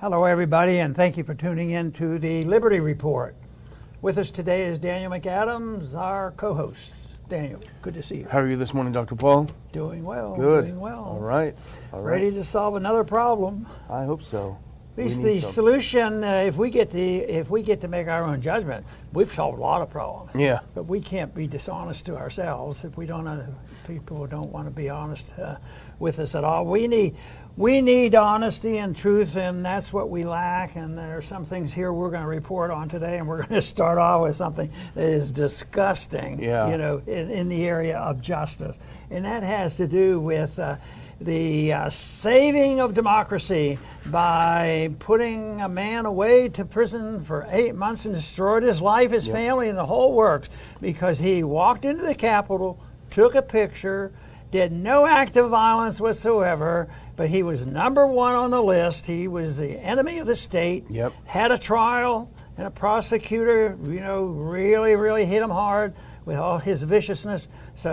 Hello, everybody, and thank you for tuning in to the Liberty Report. With us today is Daniel McAdams, our co-host. Daniel, good to see you. How are you this morning, Dr. Paul? Doing well. Good. Doing well. All right. Ready to solve another problem. I hope so. At least the solution, if we get to make our own judgment, we've solved a lot of problems. Yeah. But we can't be dishonest to ourselves if people don't want to be honest with us at all. We need honesty and truth, and that's what we lack. And there are some things here we're going to report on today, and we're going to start off with something that is disgusting. Yeah. In the area of justice, and that has to do with the saving of democracy by putting a man away to prison for 8 months and destroyed his life, his family, and the whole works because he walked into the Capitol, took a picture, did no act of violence whatsoever, but he was number one on the list. He was the enemy of the state, had a trial, and a prosecutor, really, really hit him hard with all his viciousness.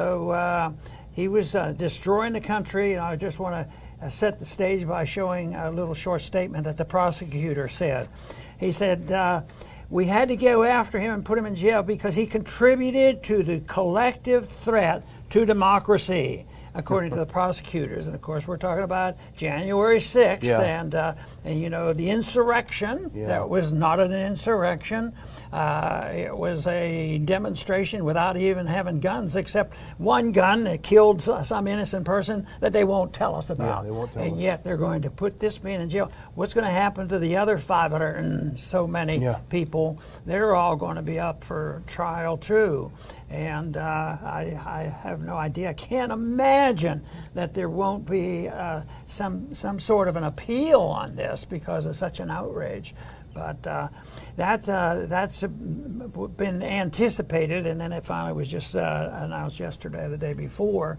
So he was destroying the country, and I just want to set the stage by showing a little short statement that the prosecutor said. He said, we had to go after him and put him in jail because he contributed to the collective threat to democracy, according to the prosecutors. And of course, we're talking about January 6th and the insurrection. That was not an insurrection. It was a demonstration without even having guns, except one gun that killed some innocent person that they won't tell us about. They won't tell us. And yet they're going to put this man in jail. What's going to happen to the other 500 and so many people? They're all going to be up for trial too. And I have no idea. I can't imagine that there won't be some sort of an appeal on this because of such an outrage. But that's been anticipated, and then it finally was just announced yesterday or the day before.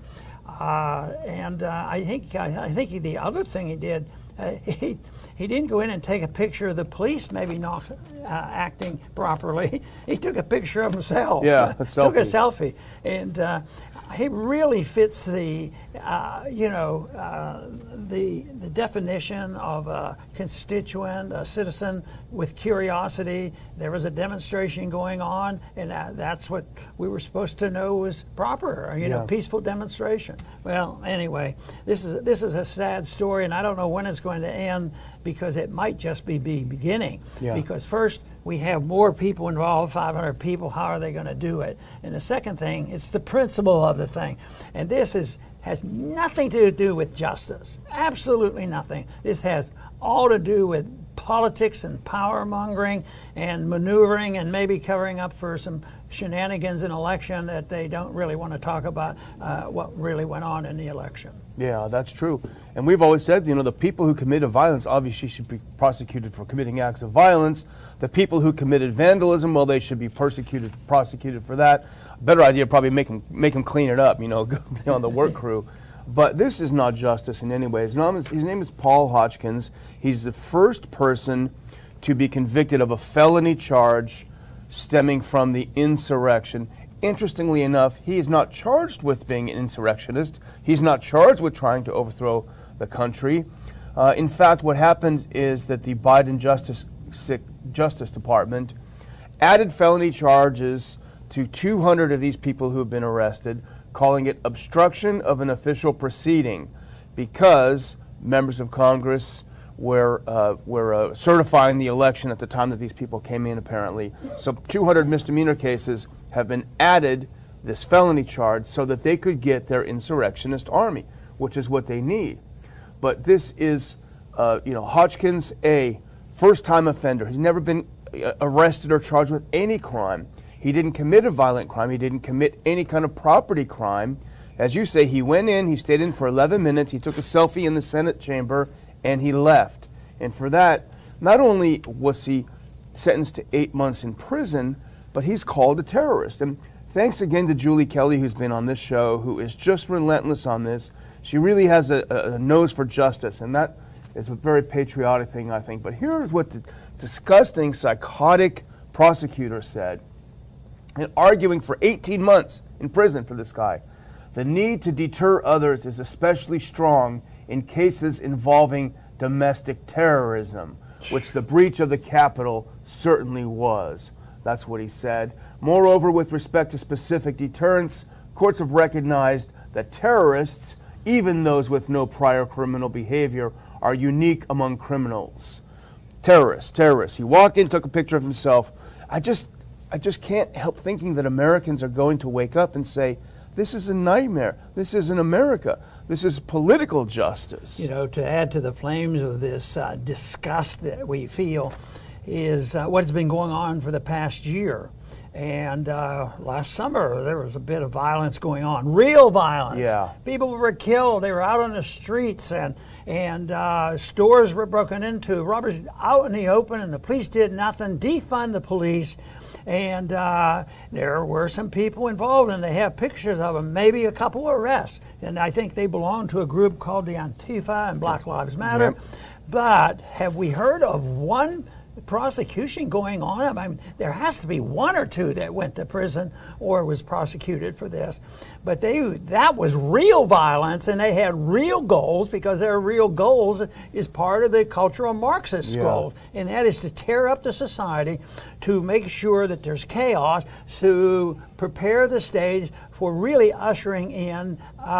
I think the other thing he did, he didn't go in and take a picture of the police maybe not acting properly. He took a picture of himself. Yeah, a selfie. Took a selfie, and he really fits the definition of a constituent, a citizen with curiosity. There was a demonstration going on, and that's what we were supposed to know was proper, peaceful demonstration. Well, anyway, this is a sad story, and I don't know when it's going to end because it might just be beginning. Because first, we have more people involved, 500 people. How are they going to do it? And the second thing, it's the principle of the thing. And this has nothing to do with justice. Absolutely nothing. This has all to do with politics and power mongering and maneuvering and maybe covering up for some shenanigans in election that they don't really want to talk about what really went on in the election. Yeah, that's true. And we've always said, the people who committed violence obviously should be prosecuted for committing acts of violence. The people who committed vandalism, well, they should be prosecuted for that. A better idea, probably make them clean it up, on the work crew. But this is not justice in any way. His name is Paul Hodgkins. He's the first person to be convicted of a felony charge stemming from the insurrection. Interestingly enough, he is not charged with being an insurrectionist. He's not charged with trying to overthrow the country. In fact, what happened is that the Biden Justice Department added felony charges to 200 of these people who have been arrested, calling it obstruction of an official proceeding, because members of Congress were certifying the election at the time that these people came in, apparently. So 200 misdemeanor cases have been added, this felony charge, so that they could get their insurrectionist army, which is what they need. But this is, Hodgkins, a first-time offender. He's never been arrested or charged with any crime. He didn't commit a violent crime. He didn't commit any kind of property crime. As you say, he went in, he stayed in for 11 minutes, he took a selfie in the Senate chamber, and he left. And for that, not only was he sentenced to 8 months in prison, but he's called a terrorist. And thanks again to Julie Kelly, who's been on this show, who is just relentless on this. She really has a nose for justice, and that is a very patriotic thing, I think. But here's what the disgusting, psychotic prosecutor said, and arguing for 18 months in prison for this guy. The need to deter others is especially strong in cases involving domestic terrorism. which the breach of the Capitol certainly was. That's what he said. Moreover, with respect to specific deterrence, courts have recognized that terrorists, even those with no prior criminal behavior, are unique among criminals. Terrorists. He walked in, took a picture of himself. I just can't help thinking that Americans are going to wake up and say, this is a nightmare. This isn't America. This is political justice. You know, to add to the flames of this disgust that we feel is what's been going on for the past year. And last summer, there was a bit of violence going on, real violence. Yeah. People were killed. They were out on the streets, and stores were broken into, robbers out in the open, and the police did nothing, defund the police. And there were some people involved, and they have pictures of them, maybe a couple of arrests. And I think they belong to a group called the Antifa and Black Lives Matter. Yep. But have we heard of one prosecution going on? I mean, there has to be one or two that went to prison or was prosecuted for this. But that was real violence, and they had real goals, because their real goals is part of the cultural Marxist goals, and that is to tear up the society, to make sure that there's chaos, to prepare the stage for really ushering in,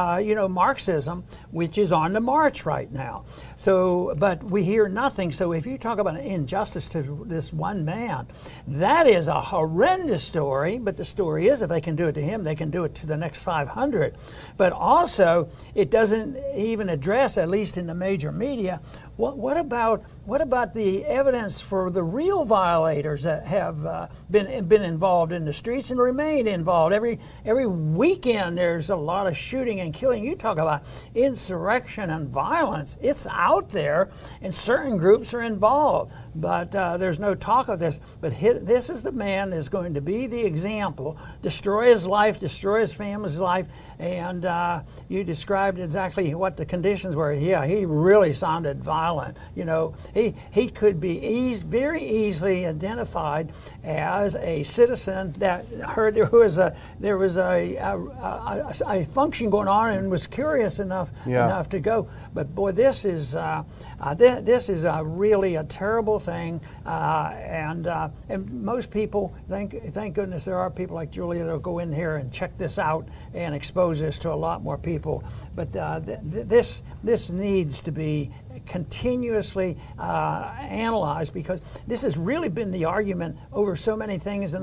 Marxism, which is on the march right now. So, but we hear nothing. So if you talk about an injustice to this one man, that is a horrendous story. But the story is, if they can do it to him, they can do it to the next 500. But also, it doesn't even address, at least in the major media, what about the evidence for the real violators that have been involved in the streets and remain involved? Every weekend there's a lot of shooting and killing. You talk about insurrection and violence. It's out there, and certain groups are involved. But there's no talk of this. But this is the man that's going to be the example, destroy his life, destroy his family's life. And you described exactly what the conditions were. Yeah, he really sounded violent. You know, he could be very easily identified as a citizen that heard there was a function going on and was curious enough to go. But boy, this is really a terrible thing, and most people thank goodness there are people like Julia that'll go in here and check this out and expose this to a lot more people. But this needs to be continuously analyzed, because this has really been the argument over so many things.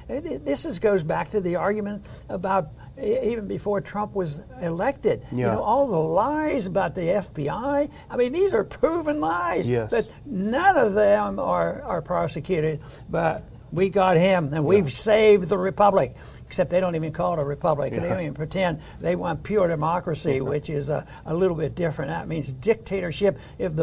This goes back to the argument about even before Trump was elected. Yeah. You know, all the lies about the FBI. I mean, these are proven lies. Yes. But none of them are prosecuted. But we got him, and we've saved the republic. Except they don't even call it a republic. Yeah. They don't even pretend. They want pure democracy, which is a little bit different. That means dictatorship of the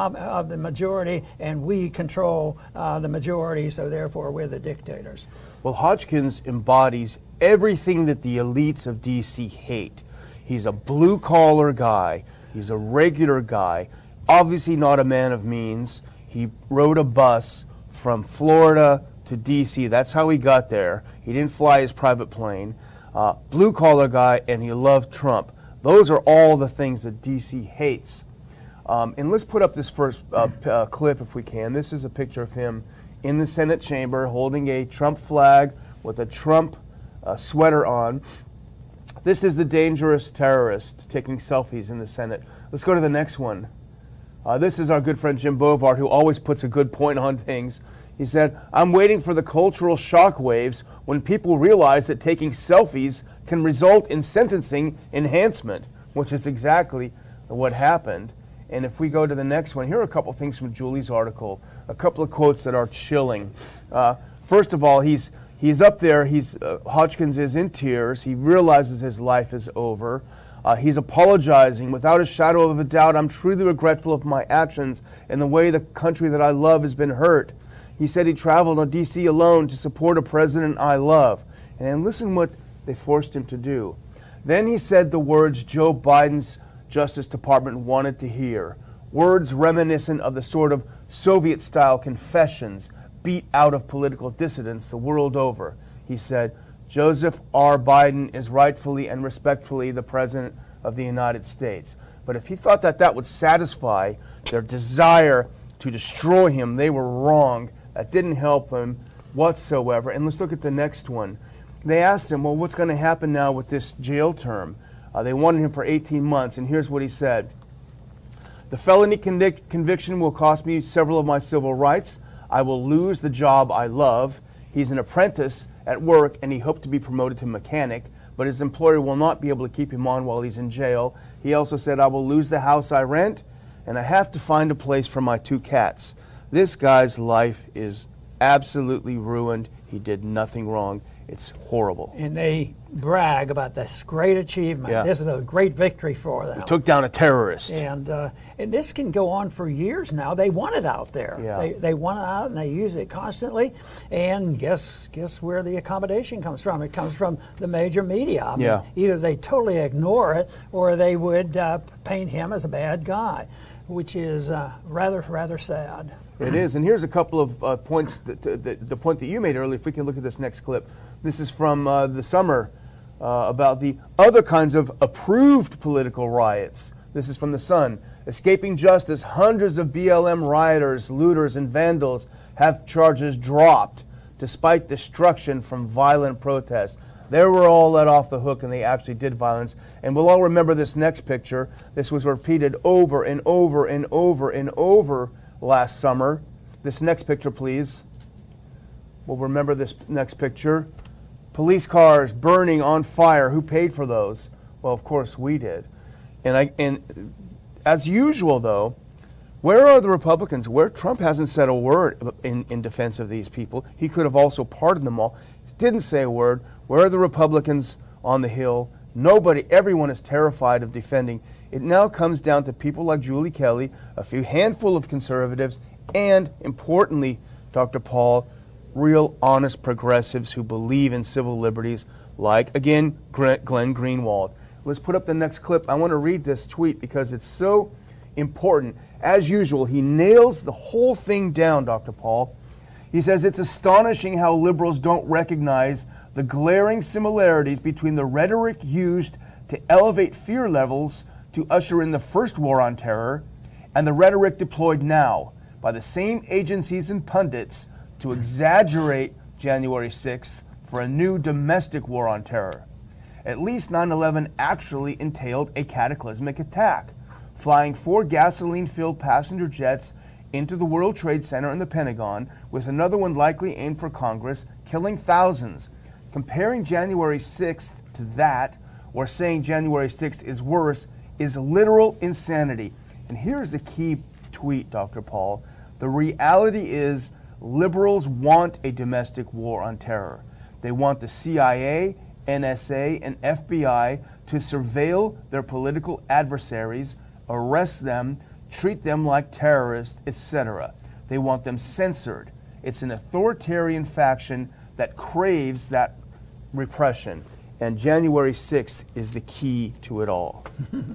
majority, and we control the majority, so therefore we're the dictators. Well, Hodgkins embodies everything that the elites of D.C. hate. He's a blue-collar guy. He's a regular guy. Obviously not a man of means. He rode a bus from Florida to D.C. That's how he got there. He didn't fly his private plane. Blue-collar guy, and he loved Trump. Those are all the things that D.C. hates. And let's put up this first clip if we can. This is a picture of him in the Senate chamber holding a Trump flag with a Trump sweater on. This is the dangerous terrorist taking selfies in the Senate. Let's go to the next one. This is our good friend Jim Bovard, who always puts a good point on things. He said, "I'm waiting for the cultural shockwaves when people realize that taking selfies can result in sentencing enhancement," which is exactly what happened. And if we go to the next one, here are a couple things from Julie's article, a couple of quotes that are chilling. First of all, he's up there. Hodgkins is in tears. He realizes his life is over. He's apologizing without a shadow of a doubt. "I'm truly regretful of my actions and the way the country that I love has been hurt." He said he traveled to D.C. alone to support a president I love. And listen what they forced him to do. Then he said the words Joe Biden's Justice Department wanted to hear, words reminiscent of the sort of Soviet-style confessions beat out of political dissidents the world over. He said, "Joseph R. Biden is rightfully and respectfully the President of the United States." But if he thought that would satisfy their desire to destroy him. They were wrong. That didn't help him whatsoever. And let's look at the next one. They asked him, well, what's going to happen now with this jail term? They wanted him for 18 months, and here's what he said. The felony conviction will cost me several of my civil rights. I will lose the job I love. He's an apprentice at work, and he hoped to be promoted to mechanic, but his employer will not be able to keep him on while he's in jail. He also said, I will lose the house I rent, and I have to find a place for my 2 cats. This guy's life is absolutely ruined. He did nothing wrong. It's horrible. And they brag about this great achievement. Yeah. This is a great victory for them. We took down a terrorist. And this can go on for years now. They want it out there. Yeah. They want it out, and they use it constantly. And guess where the accommodation comes from? It comes from the major media. I mean, Yeah. either they totally ignore it, or they would paint him as a bad guy, which is rather sad. It is, and here's a couple of points. The point that you made earlier, if we can look at this next clip. This is from the summer about the other kinds of approved political riots. This is from The Sun. Escaping justice, hundreds of BLM rioters, looters, and vandals have charges dropped despite destruction from violent protests. They were all let off the hook, and they actually did violence. And we'll all remember this next picture. This was repeated over and over and over and over last summer. This next picture, please. We'll remember this next picture. Police cars burning on fire. Who paid for those? Well, of course, we did. And as usual, though, where are the Republicans? Where Trump hasn't said a word in defense of these people. He could have also pardoned them all. Didn't say a word. Where are the Republicans on the Hill? Nobody, everyone is terrified of defending. It now comes down to people like Julie Kelly, a few handful of conservatives, and importantly, Dr. Paul, real honest progressives who believe in civil liberties, like, again, Glenn Greenwald. Let's put up the next clip. I want to read this tweet because it's so important. As usual, he nails the whole thing down, Dr. Paul. He says, it's astonishing how liberals don't recognize the glaring similarities between the rhetoric used to elevate fear levels to usher in the first war on terror and the rhetoric deployed now by the same agencies and pundits to exaggerate January 6th for a new domestic war on terror. At least 9/11 actually entailed a cataclysmic attack, flying 4 gasoline-filled passenger jets into the World Trade Center and the Pentagon, with another one likely aimed for Congress, killing thousands. Comparing January 6th to that, or saying January 6th is worse, is literal insanity. And here's the key tweet, Dr. Paul. The reality is liberals want a domestic war on terror. They want the CIA, NSA, and FBI to surveil their political adversaries, arrest them, treat them like terrorists, etc. They want them censored. It's an authoritarian faction that craves that repression. And January 6th is the key to it all.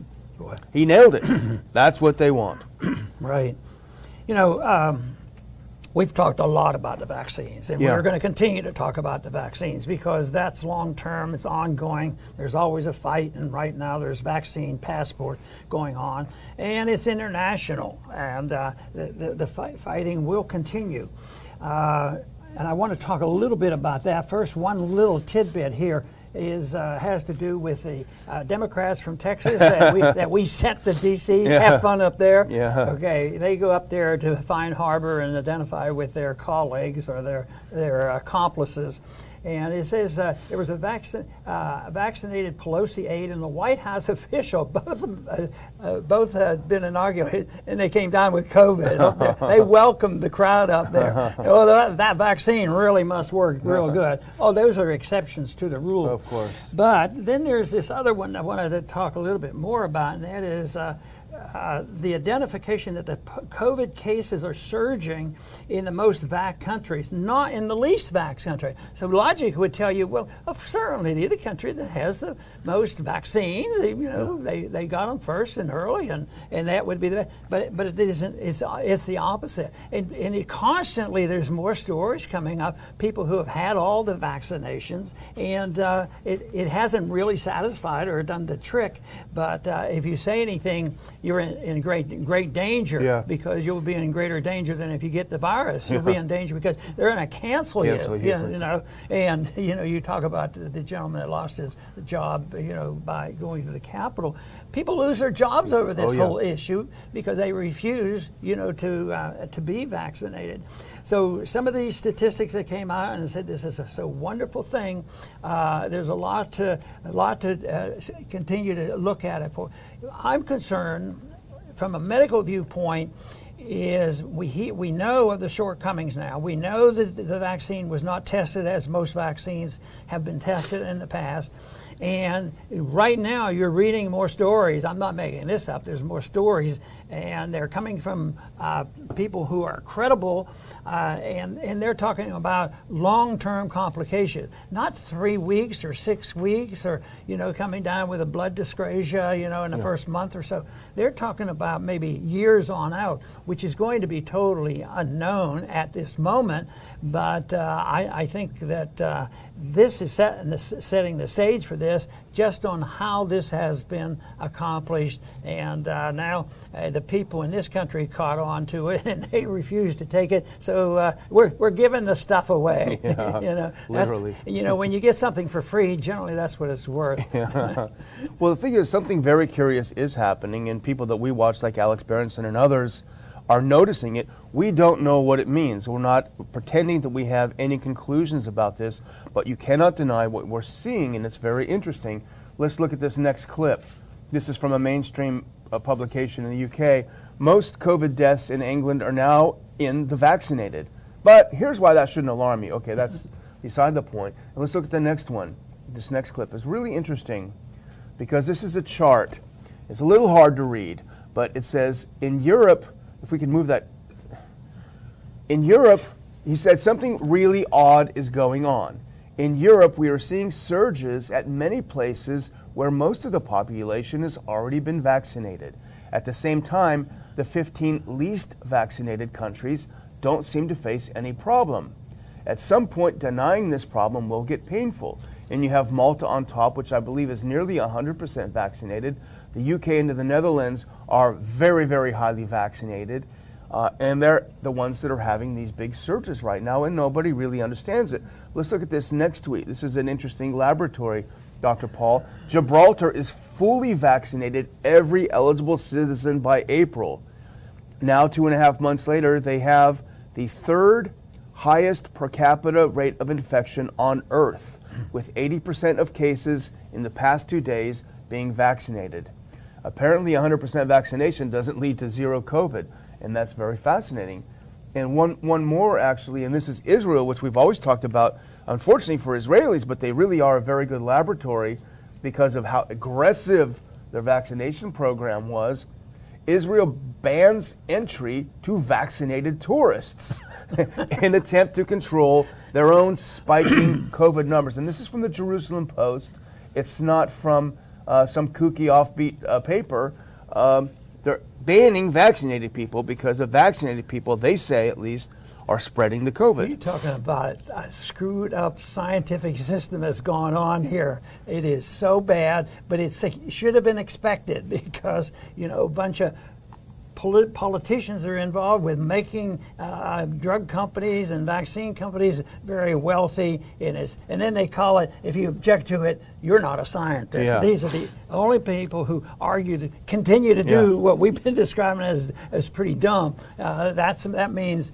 He nailed it. That's what they want. Right. You know, we've talked a lot about the vaccines, and we're going to continue to talk about the vaccines because that's long-term, it's ongoing. There's always a fight, and right now there's vaccine passport going on, and it's international, and the fighting will continue. And I want to talk a little bit about that. First, one little tidbit here has to do with the Democrats from Texas that we sent to D.C. Have fun up there. Yeah. Okay, they go up there to find harbor and identify with their colleagues or their accomplices. And it says there was a vaccinated Pelosi aide and the White House official. Both had been inaugurated, and they came down with COVID. They welcomed the crowd up there. Oh, that vaccine really must work real good. Oh, those are exceptions to the rule. Of course. But then there's this other one I wanted to talk a little bit more about, and that is the identification that the COVID cases are surging in the most vax countries, not in the least vax country. So logic would tell you, well, certainly the country that has the most vaccines, they got them first and early, and that would be the best. But it isn't. It's the opposite. And constantly there's more stories coming up. People who have had all the vaccinations, and it hasn't really satisfied or done the trick. But if you say anything, you're in great danger, Yeah. because you'll be in greater danger than if you get the virus. You'll be in danger because they're going to cancel you. You know, and you talk about the gentleman that lost his job, by going to the Capitol. People lose their jobs over this whole issue because they refuse, to be vaccinated. So some of these statistics that came out and said this is a so wonderful thing. There's a lot to continue to look at it for. I'm concerned from a medical viewpoint. Is we know of the shortcomings now. We know that the vaccine was not tested as most vaccines have been tested in the past. And right now you're reading more stories. I'm not making this up. There's more stories, and they're coming from people who are credible, and they're talking about long-term complications, not 3 weeks or 6 weeks, or coming down with a blood dyscrasia, in the first month or so. They're talking about maybe years on out, which is going to be totally unknown at this moment. But I think that this is setting the stage for this, just on how this has been accomplished. And now the people in this country caught on to it, and they refuse to take it. So we're giving the stuff away. Yeah, literally. When you get something for free, generally that's what it's worth. Yeah. Well, the thing is, something very curious is happening, and people that we watch, like Alex Berenson and others, are noticing it. We don't know what it means. We're not pretending that we have any conclusions about this, but you cannot deny what we're seeing, and it's very interesting. Let's look at this next clip. This is from a mainstream publication in the UK. Most COVID deaths in England are now in the vaccinated. But here's why that shouldn't alarm you. Okay, that's beside the point. And let's look at the next one. This next clip is really interesting because this is a chart. It's a little hard to read, but it says in Europe, if we can move that. In Europe, he said something really odd is going on. In Europe, we are seeing surges at many places where most of the population has already been vaccinated. At the same time, the 15 least vaccinated countries don't seem to face any problem. At some point, denying this problem will get painful. And you have Malta on top, which I believe is nearly 100% vaccinated. The UK and the Netherlands are very, very highly vaccinated. And they're the ones that are having these big surges right now, and nobody really understands it. Let's look at this next tweet. This is an interesting laboratory, Dr. Paul. Gibraltar is fully vaccinated, every eligible citizen, by April. Now, 2.5 months later, they have the third highest per capita rate of infection on Earth, with 80% of cases in the past 2 days being vaccinated. Apparently, 100% vaccination doesn't lead to zero COVID, and that's very fascinating. And one more, actually, and this is Israel, which we've always talked about, unfortunately for Israelis, but they really are a very good laboratory because of how aggressive their vaccination program was. Israel bans entry to vaccinated tourists in an attempt to control their own spiking COVID numbers. And this is from the Jerusalem Post. It's not from some kooky offbeat paper. They're banning vaccinated people because the vaccinated people, they say at least, are spreading the COVID. You're talking about a screwed up scientific system that's gone on here. It is so bad, but it should have been expected because, a bunch of politicians are involved with making drug companies and vaccine companies very wealthy, and then they call it, if you object to it, you're not a scientist. Yeah. These are the only people who continue to do what we've been describing as pretty dumb. That means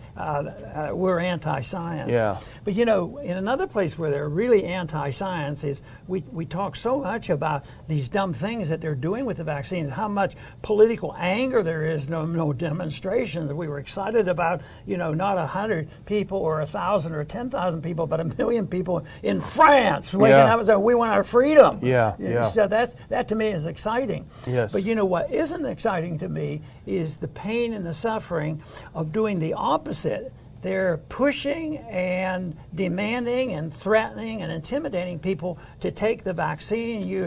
we're anti-science. Yeah. But in another place where they're really anti-science is we talk so much about these dumb things that they're doing with the vaccines, how much political anger there is, no demonstrations. We were excited about, not 100 people or 1,000 or 10,000 people, but 1 million people in France waking up and saying, we want our freedom. Yeah. So that to me is exciting. Yes. But what isn't exciting to me is the pain and the suffering of doing the opposite. They're pushing and demanding and threatening and intimidating people to take the vaccine. You're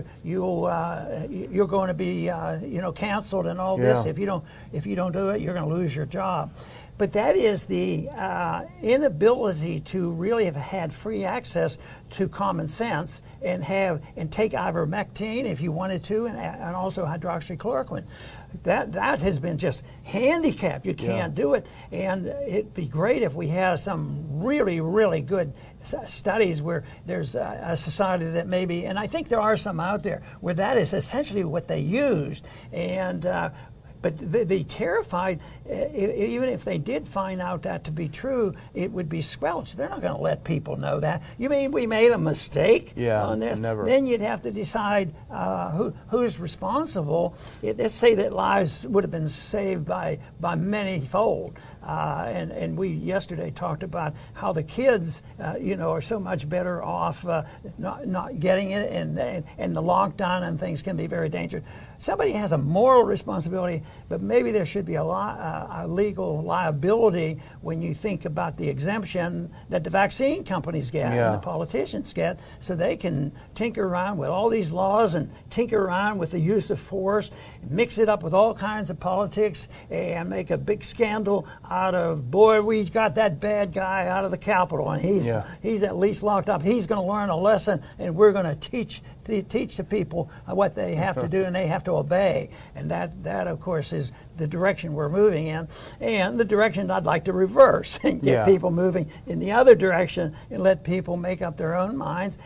going to be canceled and all this. If you don't do it, you're going to lose your job. But that is the inability to really have had free access to common sense and take ivermectin if you wanted to, and also hydroxychloroquine. that has been just handicapped. You can't do it. And it'd be great if we had some really, really good studies where there's a society that maybe, and I think there are some out there, where that is essentially what they used. And but they'd be terrified, even if they did find out that to be true, it would be squelched. They're not going to let people know that. You mean we made a mistake on this? Never. Then you'd have to decide who's responsible. Let's say that lives would have been saved by many-fold. And we yesterday talked about how the kids, are so much better off not getting it, and the lockdown and things can be very dangerous. Somebody has a moral responsibility, but maybe there should be a legal liability when you think about the exemption that the vaccine companies get and the politicians get, so they can tinker around with all these laws and tinker around with the use of force, mix it up with all kinds of politics, and make a big scandal out of, boy, we got that bad guy out of the Capitol, and he's at least locked up. He's going to learn a lesson, and we're going to teach the people what they have to do, and they have to obey. And that of course is the direction we're moving in, and the direction I'd like to reverse and get people moving in the other direction and let people make up their own minds.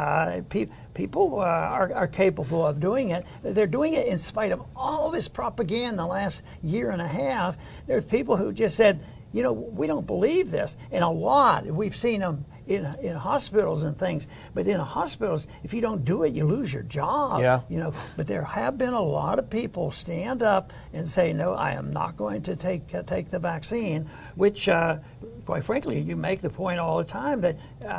People are capable of doing it. They're doing it in spite of all this propaganda the last year and a half. There's people who just said, we don't believe this. And a lot, we've seen them in hospitals and things, but in hospitals, if you don't do it, you lose your job. But there have been a lot of people stand up and say, no, I am not going to take the vaccine, which quite frankly, you make the point all the time that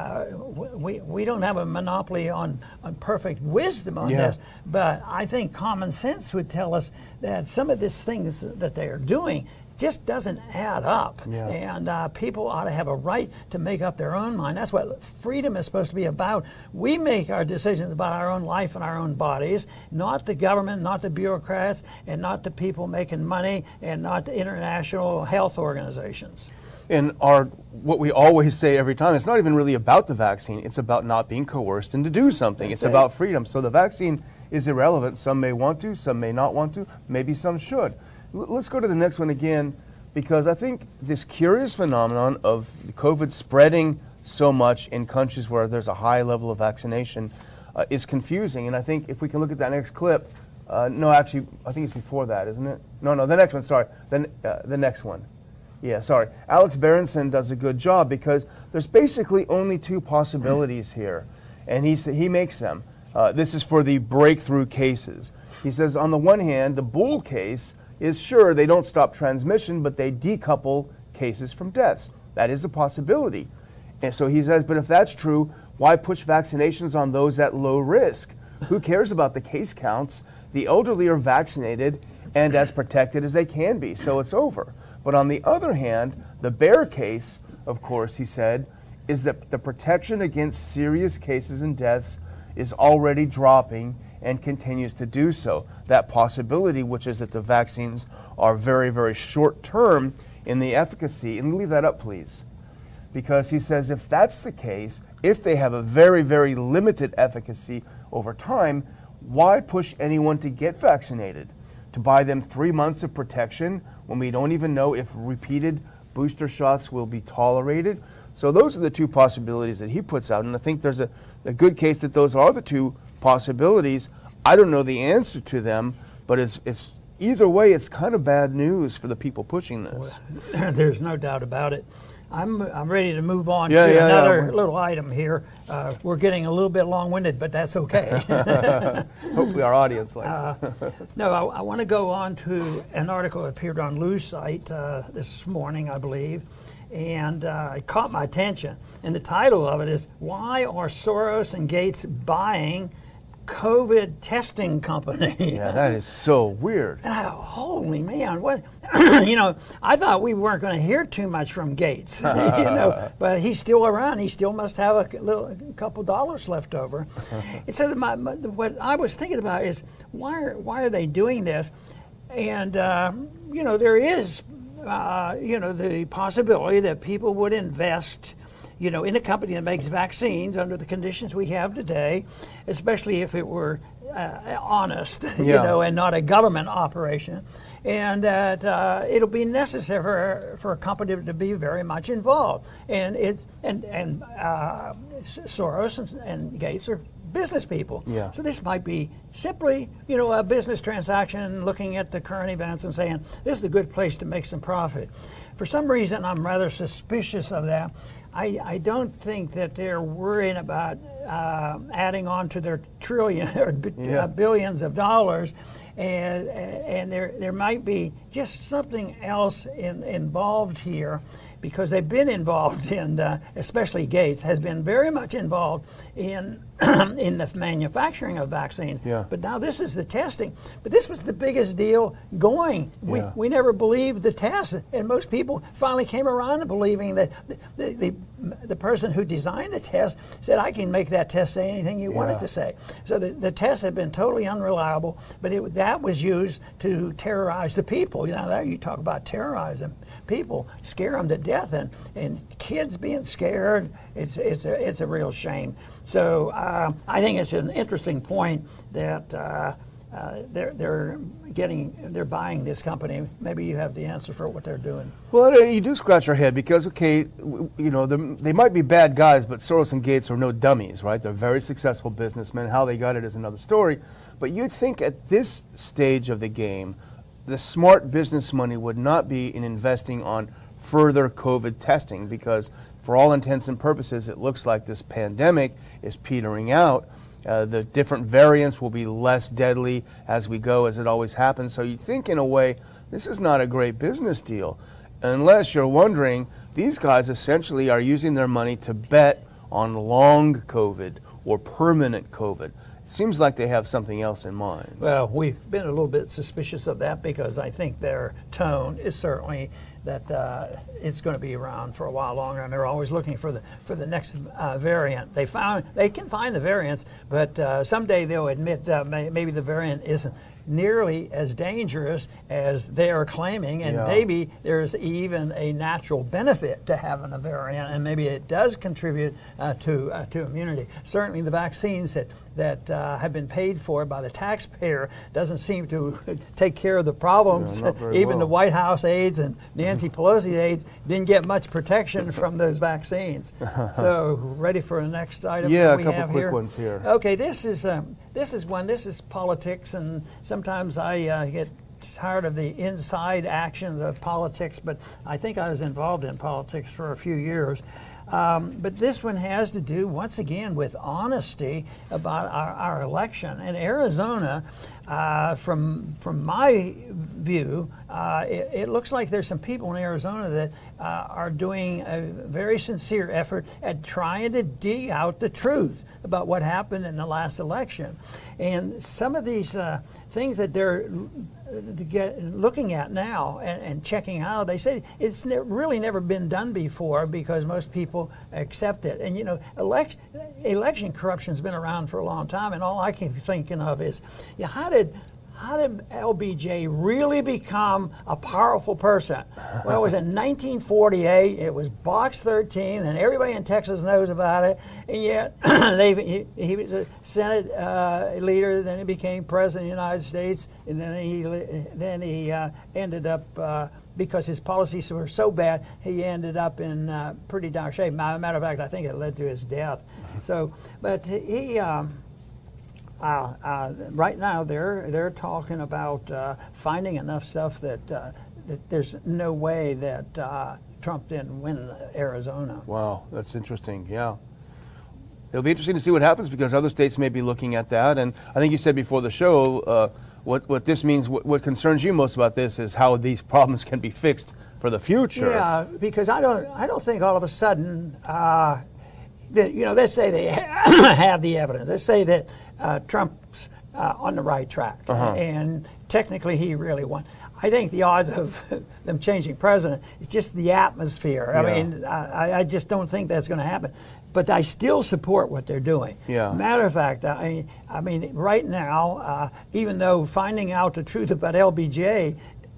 we don't have a monopoly on perfect wisdom on this, but I think common sense would tell us that some of these things that they are doing just doesn't add up. And people ought to have a right to make up their own mind. That's what freedom is supposed to be about. We make our decisions about our own life and our own bodies, not the government, not the bureaucrats, and not the people making money, and not the international health organizations. And what we always say every time, it's not even really about the vaccine. It's about not being coerced into do something. It's about freedom. So the vaccine is irrelevant. Some may want to, some may not want to, maybe some should. Let's go to the next one again, because I think this curious phenomenon of COVID spreading so much in countries where there's a high level of vaccination is confusing. And I think if we can look at that next clip, no, actually, I think it's before that, isn't it? No, the next one, sorry. The next one. Yeah, sorry. Alex Berenson does a good job, because there's basically only two possibilities here, and he makes them. This is for the breakthrough cases. He says, on the one hand, the bull case is sure they don't stop transmission, but they decouple cases from deaths. That is a possibility. And so he says, but if that's true, why push vaccinations on those at low risk? Who cares about the case counts? The elderly are vaccinated and as protected as they can be, so it's over. But on the other hand, the bear case, of course, he said, is that the protection against serious cases and deaths is already dropping and continues to do so. That possibility, which is that the vaccines are very, very short term in the efficacy, and leave that up, please. Because he says if that's the case, if they have a very, very limited efficacy over time, why push anyone to get vaccinated? To buy them 3 months of protection when we don't even know if repeated booster shots will be tolerated? So those are the two possibilities that he puts out, and I think there's a good case that those are the two possibilities. I don't know the answer to them, but it's either way, it's kind of bad news for the people pushing this. Well, there's no doubt about it. I'm ready to move on to another little item here. We're getting a little bit long-winded, but that's okay. Hopefully our audience likes it. No, I want to go on to an article that appeared on LewsSite this morning, I believe, and it caught my attention. And the title of it is, Why Are Soros and Gates Buying COVID Testing Company? Yeah, that is so weird. Holy man, what? I thought we weren't going to hear too much from Gates, but he's still around. He still must have a couple dollars left over. And so what I was thinking about is, why are they doing this? And there is the possibility that people would invest in a company that makes vaccines under the conditions we have today, especially if it were honest, Yeah. and not a government operation, and that it'll be necessary for a company to be very much involved. And Soros and Gates are business people. Yeah. So this might be simply, a business transaction, looking at the current events and saying, this is a good place to make some profit. For some reason, I'm rather suspicious of that. I don't think that they're worrying about adding on to their trillion or billions of dollars, and there might be just something else involved here, because they've been involved in, especially Gates has been very much involved in in the manufacturing of vaccines. Yeah. But now this is the testing. But this was the biggest deal going. Yeah. We never believed the test, and most people finally came around to believing that the person who designed the test said, I can make that test say anything you want it to say. So the tests have been totally unreliable, but that was used to terrorize the people. That you talk about terrorizing people, scare them to death, and kids being scared, it's a real shame. So I think it's an interesting point that they're buying this company. Maybe you have the answer for what they're doing. Well, you do scratch your head because, okay, they might be bad guys, but Soros and Gates are no dummies, right? They're very successful businessmen. How they got it is another story. But you'd think at this stage of the game, the smart business money would not be in investing on further COVID testing, because for all intents and purposes, it looks like this pandemic is petering out. The different variants will be less deadly as we go, as it always happens. So you think, in a way, this is not a great business deal, unless you're wondering, these guys essentially are using their money to bet on long COVID or permanent COVID. Seems like they have something else in mind. Well, we've been a little bit suspicious of that, because I think their tone is certainly that it's going to be around for a while longer, and they're always looking for the next variant. They can find the variants, but someday they'll admit maybe the variant isn't nearly as dangerous as they are claiming, and maybe there's even a natural benefit to having a variant, and maybe it does contribute to immunity. Certainly the vaccines that have been paid for by the taxpayer doesn't seem to take care of the problems. Even the White House aides and Nancy Pelosi aides didn't get much protection from those vaccines. So ready for the next item? Yeah, we a couple have quick here? ones here. Okay, this is politics, and sometimes I get tired of the inside actions of politics, but I think I was involved in politics for a few years. But this one has to do, once again, with honesty about our election. In Arizona, from my view, it looks like there's some people in Arizona that are doing a very sincere effort at trying to dig out the truth about what happened in the last election. And some of these things that they're looking at now and checking out, they say it's really never been done before, because most people accept it. And election corruption's been around for a long time, and all I keep thinking of is, how did LBJ really become a powerful person? Well, it was in 1948. It was Box 13, and everybody in Texas knows about it. And yet, he was a Senate leader. Then he became president of the United States, and then he ended up. Because his policies were so bad, he ended up in pretty dire shape. Matter of fact, I think it led to his death. So, but he. Right now, they're talking about finding enough stuff that there's no way that Trump didn't win Arizona. Wow, that's interesting. Yeah, it'll be interesting to see what happens, because other states may be looking at that. And I think you said before the show, what this means, what concerns you most about this is how these problems can be fixed for the future. Yeah, because I don't think all of a sudden, let's say they have the evidence. Let's say that Trump's on the right track, and technically he really won. I think the odds of them changing president is just the atmosphere. I mean, I just don't think that's going to happen. But I still support what they're doing. Yeah. Matter of fact, I mean, right now, even though finding out the truth about LBJ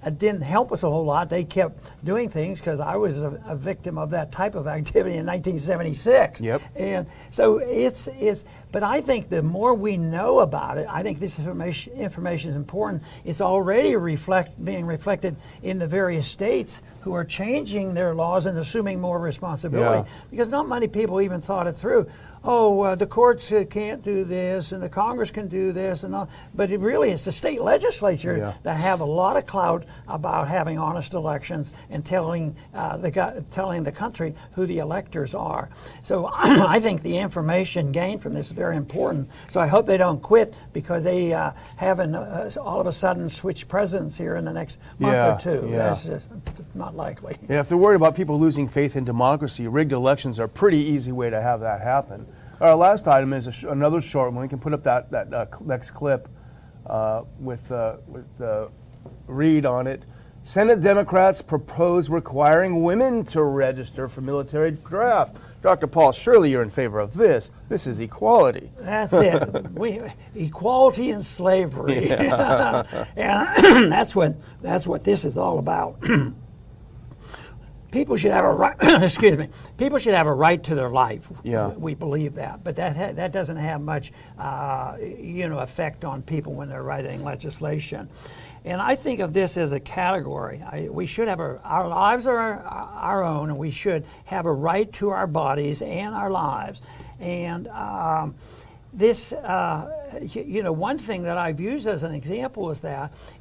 didn't help us a whole lot. They kept doing things because I was a victim of that type of activity in 1976. Yep. And so but I think the more we know about it, I think this information is important. It's already being reflected in the various states who are changing their laws and assuming more responsibility. Yeah. Because not many people even thought it through. Oh, the courts can't do this, and the Congress can do this, and all. But it's the state legislature that have a lot of clout about having honest elections and telling the country who the electors are. So I think the information gained from this is very important. So I hope they don't quit because they haven't all of a sudden switch presidents here in the next month or two. Yeah. That's just not likely. Yeah, if they're worried about people losing faith in democracy, rigged elections are a pretty easy way to have that happen. Our last item is another short one. We can put up that next clip with the read on it. Senate Democrats propose requiring women to register for military draft. Dr. Paul, surely you're in favor of this. This is equality. That's it. Equality and slavery. Yeah. And that's what this is all about. People should have a right. Excuse me. People should have a right to their life. Yeah. We believe that, but that doesn't have much, effect on people when they're writing legislation. And I think of this as a category. We should have our lives are our own, and we should have a right to our bodies and our lives. And this, one thing that I've used as an example is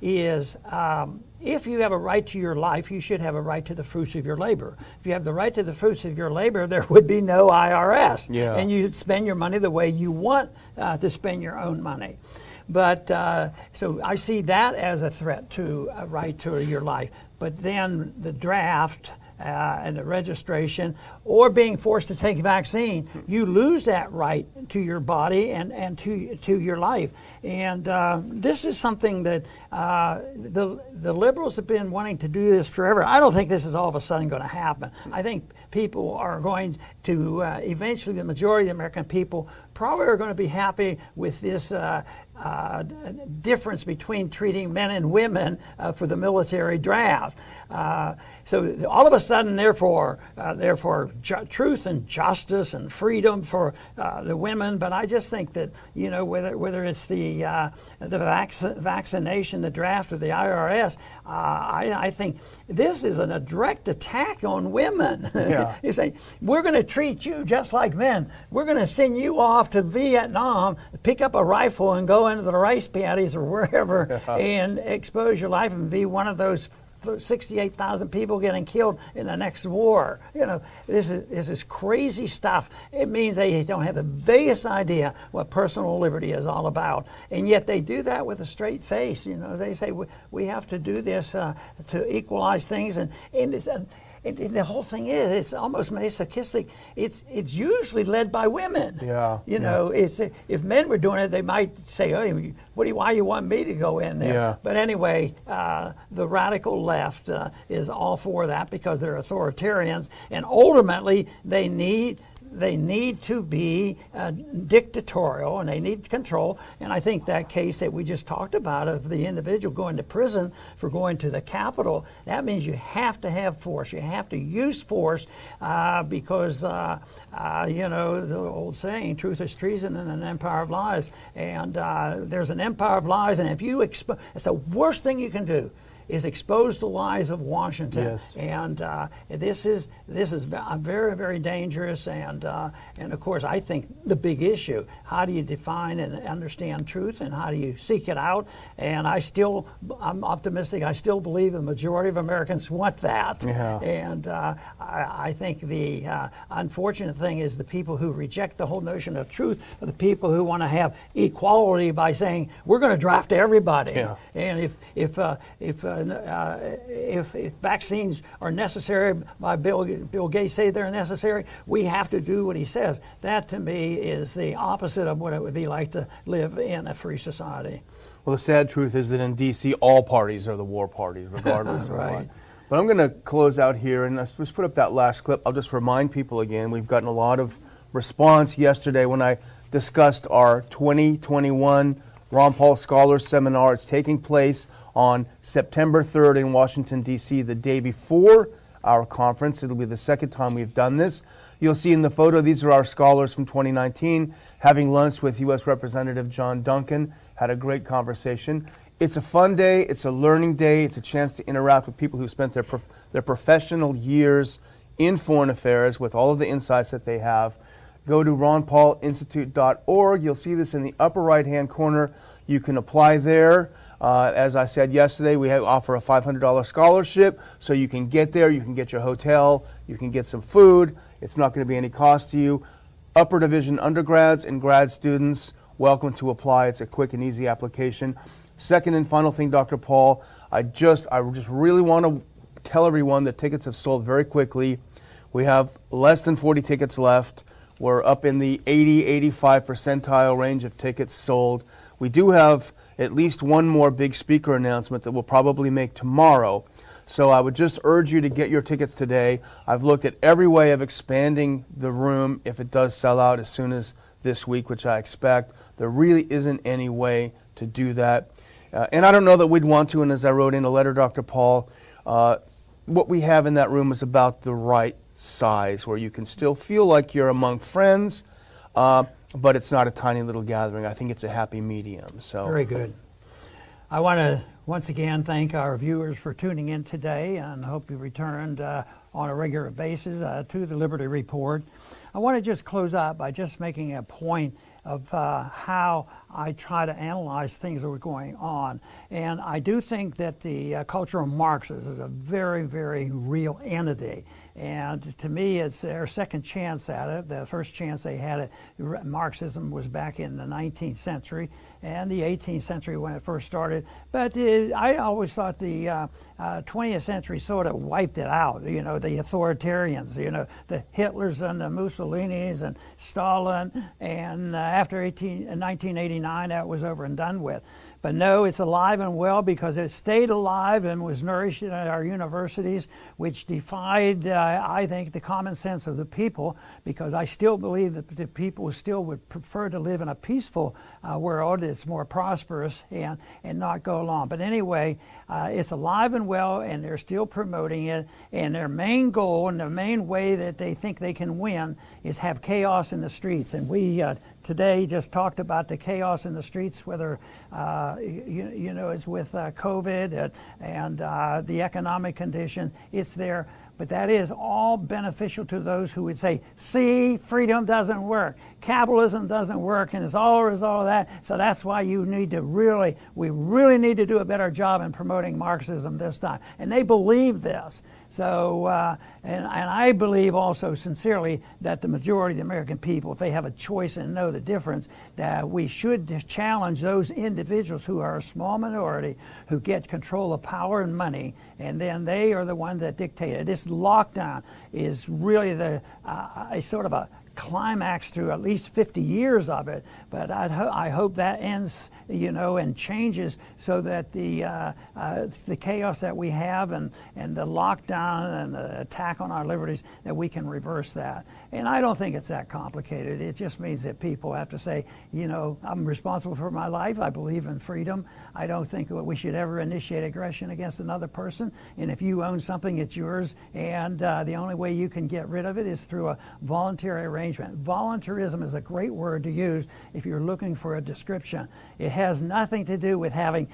if you have a right to your life, you should have a right to the fruits of your labor. If you have the right to the fruits of your labor, there would be no IRS. Yeah. And you'd spend your money the way you want to spend your own money. But so I see that as a threat to a right to your life. But then the draft and the registration, or being forced to take a vaccine, you lose that right to your body and to your life. And this is something that the liberals have been wanting to do this forever. I don't think this is all of a sudden going to happen. I think people are going to eventually, the majority of the American people probably are going to be happy with this difference between treating men and women for the military draft. So all of a sudden, therefore, truth and justice and freedom for the women. But I just think that whether it's the vaccination, the draft, or the IRS, I think this is a direct attack on women. Yeah. You say we're going to treat you just like men. We're going to send you off to Vietnam, pick up a rifle, and go into the rice paddies or wherever and expose your life and be one of those 68,000 people getting killed in the next war. This is crazy stuff. It means they don't have the vaguest idea what personal liberty is all about, and yet they do that with a straight face. They say we have to do this to equalize things, and the whole thing is, it's almost masochistic. It's usually led by women. Yeah. It's if men were doing it, they might say, "Hey, why you want me to go in there?" Yeah. But anyway, the radical left is all for that because they're authoritarians, and ultimately they need to be dictatorial, and they need control. And I think that case that we just talked about of the individual going to prison for going to the Capitol, that means you have to have force. You have to use force because, the old saying, truth is treason in an empire of lies. And there's an empire of lies, and if you it's the worst thing you can do is expose the lies of Washington. Yes. And this is very, very dangerous. And of course, I think the big issue: how do you define and understand truth, and how do you seek it out? And I'm optimistic. I still believe the majority of Americans want that. Yeah. And I think the unfortunate thing is the people who reject the whole notion of truth are the people who want to have equality by saying we're going to draft everybody. Yeah. And if vaccines are necessary, by Bill Gates say they're necessary, we have to do what he says. That to me is the opposite of what it would be like to live in a free society. Well, the sad truth is that in D.C., all parties are the war parties, regardless Right. of what. But I'm going to close out here, and let's put up that last clip. I'll just remind people again, we've gotten a lot of response yesterday when I discussed our 2021 Ron Paul Scholars Seminar. It's taking place on September 3rd in Washington, D.C., the day before our conference. It'll be the second time we've done this. You'll see in the photo, these are our scholars from 2019 having lunch with U.S. Representative John Duncan. Had a great conversation. It's a fun day. It's a learning day. It's a chance to interact with people who spent their professional years in foreign affairs with all of the insights that they have. Go to ronpaulinstitute.org. You'll see this in the upper right-hand corner. You can apply there. As I said yesterday, we offer a $500 scholarship, so you can get there, you can get your hotel, you can get some food. It's not going to be any cost to you. Upper division undergrads and grad students, welcome to apply. It's a quick and easy application. Second and final thing, Dr. Paul, I just really want to tell everyone that tickets have sold very quickly. We have less than 40 tickets left. We're up in the 80-85 percentile range of tickets sold. We do have at least one more big speaker announcement that we'll probably make tomorrow. So I would just urge you to get your tickets today. I've looked at every way of expanding the room if it does sell out as soon as this week, which I expect. There really isn't any way to do that. And I don't know that we'd want to, and as I wrote in a letter, Dr. Paul, what we have in that room is about the right size, where you can still feel like you're among friends, but it's not a tiny little gathering. I think it's a happy medium. So very good. I want to once again thank our viewers for tuning in today, and hope you returned on a regular basis to the Liberty Report. I want to just close out by just making a point of how I try to analyze things that are going on. And I do think that the culture of Marxists is a very, very real entity. And to me, it's their second chance at it. The first chance they had at Marxism was back in the 19th century and the 18th century when it first started. But I always thought the 20th century sort of wiped it out. You know, the authoritarians, you know, the Hitlers and the Mussolinis and Stalin. And after 1989, that was over and done with. But no, it's alive and well because it stayed alive and was nourished in our universities, which defied, I think, the common sense of the people, because I still believe that the people still would prefer to live in a peaceful world that's more prosperous and not go along. But anyway, it's alive and well, and they're still promoting it. And their main goal and the main way that they think they can win is have chaos in the streets. And we today just talked about the chaos in the streets, whether you know, it's with COVID and the economic condition. It's there. But that is all beneficial to those who would say, see, freedom doesn't work. Capitalism doesn't work, and it's all a result of that. So that's why we really need to do a better job in promoting Marxism this time. And they believe this. So, and I believe also sincerely that the majority of the American people, if they have a choice and know the difference, that we should challenge those individuals who are a small minority who get control of power and money, and then they are the ones that dictate it. This lockdown is really a sort of a climax to at least 50 years of it, but I hope that ends, you know, and changes so that the chaos that we have and the lockdown and the attack on our liberties, that we can reverse that. And I don't think it's that complicated. It just means that people have to say, you know, I'm responsible for my life. I believe in freedom. I don't think that we should ever initiate aggression against another person. And if you own something, it's yours. And the only way you can get rid of it is through a voluntary arrangement. Voluntarism is a great word to use if you're looking for a description. It has nothing to do with having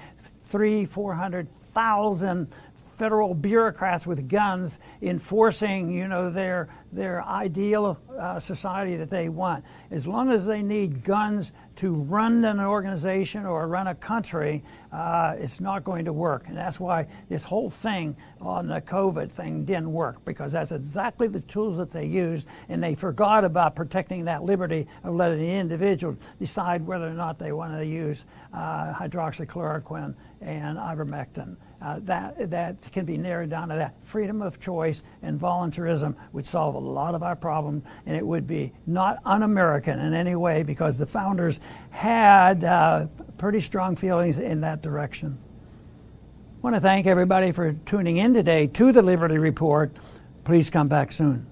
300,000-400,000 federal bureaucrats with guns enforcing, you know, their ideal society that they want. As long as they need guns to run an organization or run a country, it's not going to work. And that's why this whole thing on the COVID thing didn't work, because that's exactly the tools that they used, and they forgot about protecting that liberty of letting the individual decide whether or not they want to use hydroxychloroquine and ivermectin. That can be narrowed down to that. Freedom of choice and voluntarism would solve a lot of our problems, and it would be not un-American in any way, because the founders had pretty strong feelings in that direction. I want to thank everybody for tuning in today to the Liberty Report. Please come back soon.